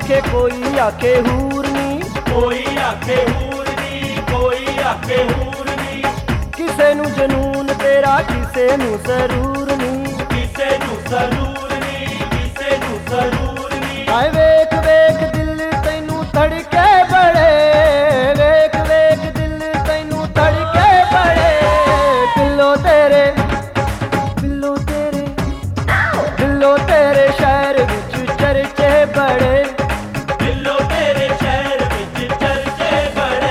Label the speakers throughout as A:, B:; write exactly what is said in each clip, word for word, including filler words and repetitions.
A: आखे कोई आखे हूरनी,
B: कोई आखे हूरनी, कोई आखे हूरनी।
A: किसे नू जनून तेरा किसे नू सरूर नी,
B: किसे नू सरूर नी, किसे नू सरूर नी।
A: हाय वेख वेख दिल तैनू धड़के बड़े, वेख वेख दिल तैनू धड़के बड़े। बिल्लो तेरे बिल्लो तेरे बिल्लो तेरे शहर विच चर्चे बड़े,
B: बिल्लो तेरे शहर विच चर्चे बड़े।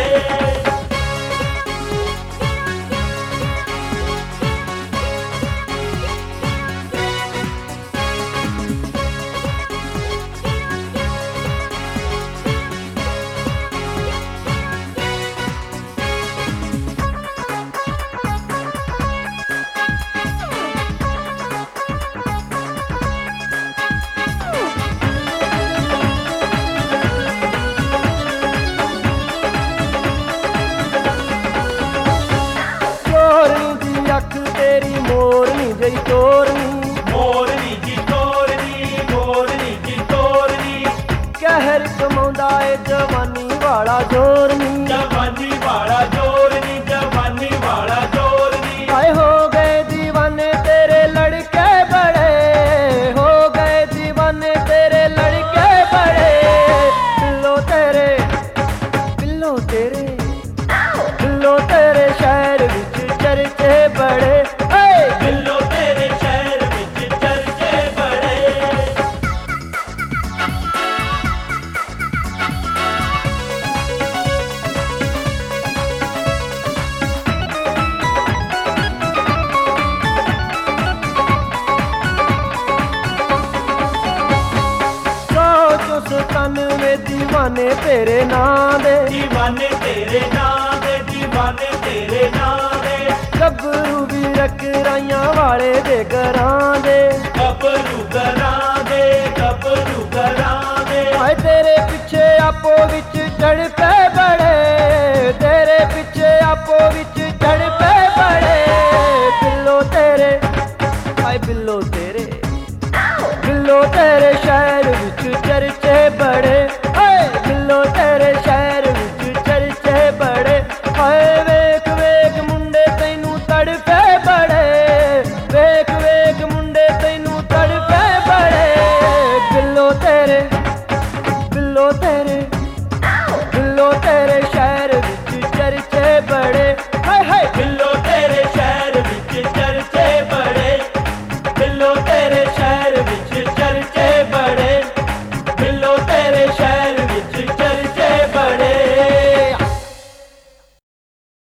A: अख तेरी मोरनी जई तोरनी,
B: मोरनी जी तोरनी, मोरनी जी तोरनी।
A: कहर कमाउंदा ए जवानी वाला जोरनी,
B: जवानी वाला जोरनी, जवानी वाला जोरनी।
A: हाय हो गए दीवाने तेरे लड़के बड़े, हो गए दीवाने तेरे लड़के बड़े। बिल्लो तेरे बिल्लो तेरे बिल्लो तेरे शहर विच चर्चे बड़े,
B: बिल्लो तेरे शहर विच चर्चे बड़े।
A: सौ चो सतानवे दीवाने तेरे नां दे,
B: दीवाने तेरे नां दे, दीवाने तेरे नां दे।
A: गबरू भी रकराइयां वाले दे घरां दे,
B: गबरू घरां दे, गबरू घरां दे।
A: हाय तेरे पिछे आपो विच चढ़ पे बड़े, तेरे पिछे आपो विच चढ़ पे बड़े। बिल्लो तेरे हाय बिल्लो तेरे बिल्लो तेरे शहर विच चर्चे बड़े, बिल्लो तेरे शहर विच चर्चे बड़े। हाय वेख वेख मुंडे तैनू तड़पे बड़े, वेख वेख मुंडे तैनू तड़पे बड़े। बिल्लो तेरे बिल्लो तेरे बिल्लो तेरे शहर विच चर्चे बड़े।